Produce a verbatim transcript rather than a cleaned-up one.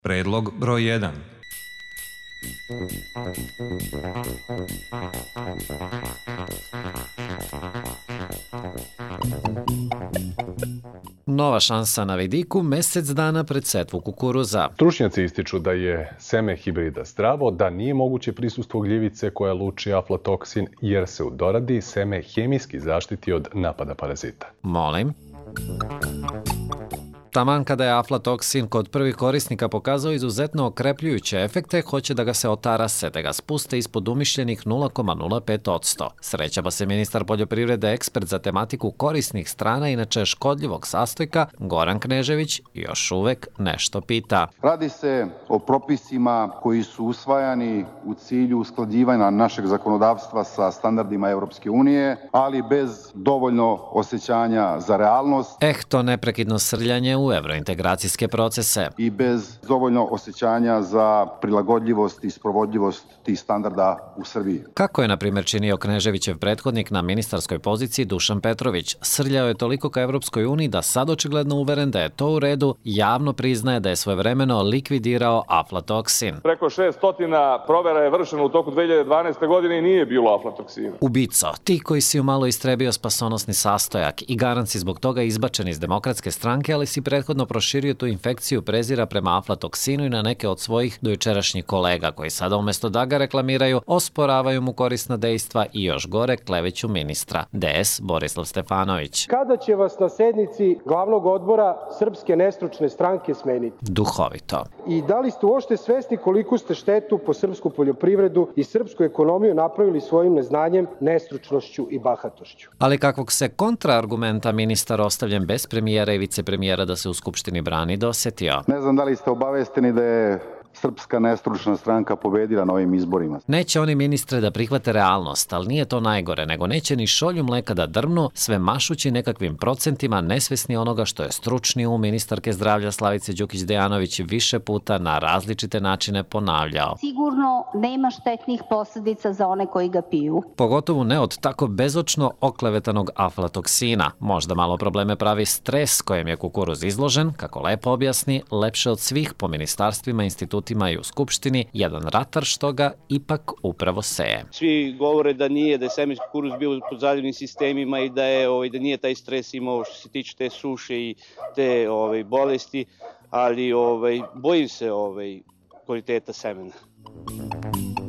Predlog broj jedan. Nova šansa na vidiku mesec dana pred setvu kukuruza. Stručnjaci ističu da je seme hibrida zdravo, da nije moguće prisustvo gljivice koja luči aflatoksin jer se u doradi seme hemijski zaštiti od napada parazita. Molim? Taman kada je aflatoksin kod prvih korisnika pokazao izuzetno okrepljujuće efekte, hoće da ga se otarase, da ga spuste ispod umišljenih nula zarez nula pet posto. Sreća pa se ministar poljoprivrede, ekspert za tematiku korisnih strana, inače škodljivog sastojka, Goran Knežević, još uvek nešto pita. Radi se o propisima koji su usvajani u cilju usklađivanja našeg zakonodavstva sa standardima Evropske unije, ali bez dovoljno osjećanja za realnost. Eh, to neprekidno srljanje u evrointegracijske procese. I bez dovoljno osjećanja za prilagodljivost i sprovodljivost tih standarda u Srbiji. Kako je, na primjer, činio Kneževićev prethodnik na ministarskoj poziciji Dušan Petrović? Srljao je toliko ka Evropskoj uniji da sad očigledno uveren da je to u redu, javno priznaje da je svojevremeno likvidirao aflatoksin. Preko šessto provera je vršeno u toku dve hiljade dvanaeste. godine i nije bilo aflatoksina. Ubico, ti koji si umalo istrebio spasonosni sastojak i garant si zbog toga izbačen iz Demokratske stranke, ali si prethodno proširio tu infekciju prezira prema aflatoksinu i na neke od svojih dojučerašnjih kolega koji sada umesto da ga reklamiraju, osporavaju mu korisna dejstva i još gore kleveću ministra. D S Borislav Stefanović. Kada će vas na sednici glavnog odbora Srpske nestručne stranke smeniti? Duhovito. I da li ste uopšte svesni koliko ste štetu po srpsku poljoprivredu i srpsku ekonomiju napravili svojim neznanjem, nestručnošću i bahatošću? Ali kakvog se kontraargumenta ministar ostavljen bez premijera i vicepremijera da se u Skupštini brani dosetio? Ne znam da li ste obavesteni da je Srpska nestručna stranka pobedila na ovim izborima. Neće oni, ministre, da prihvate realnost, ali nije to najgore, nego neće ni šolju mleka da drmnu, sve mašući nekakvim procentima, nesvesni onoga što je stručni um ministarke zdravlja Slavice Đukić Dejanović više puta na različite načine ponavljao. Sigurno nema štetnih posledica za one koji ga piju. Pogotovo ne od tako bezočno oklevetanog aflatoksina. Možda malo probleme pravi stres kojem je kukuruz izložen, kako lepo objasni, lepše od svih po ministarstvima, institucijama i u Skupštini, jedan ratar što ga ipak upravo seje. Svi govore da nije, da je semenski kukuruz bio pod zaljevnim sistemima i da je ovaj da nije taj stres imao što se tiče te suše i te ovaj bolesti, ali ovaj bojim se ovaj kvaliteta semena.